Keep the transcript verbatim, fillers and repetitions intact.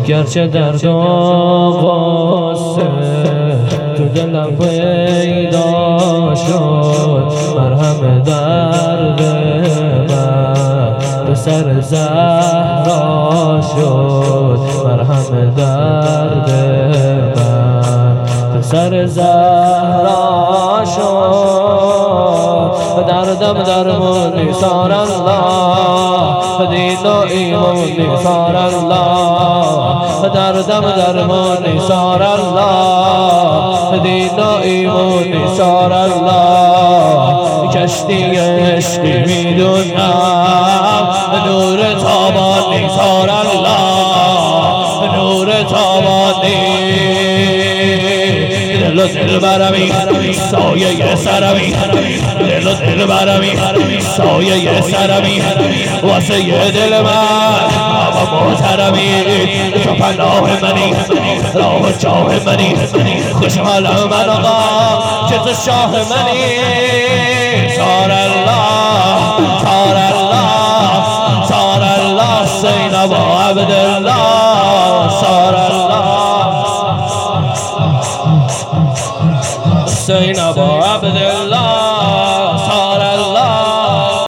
گرچه درد و غصه تو دلم پیدا شد، مرهم درد من پسر زهرا شد، مرهم درد من پسر زهرا شد. دردم درمون نیسان الله، دین و ایمان نیسان الله، دردم درمون نیسان الله، دین و ایمان نیسان الله. کشتی عشقی میدونم نور تابان نیسان الله، نور تابانی دل و دل برمی سایه سرمی، دل و دل برمی سایه سرمی واسه دل من بابا محترمی. تو پناه منی راه و جاه منی، خوشحالم من آقا که تو شاه منی. سار الله سار الله سار الله زینب و عبدالله، سار الله زینب و عبدالله.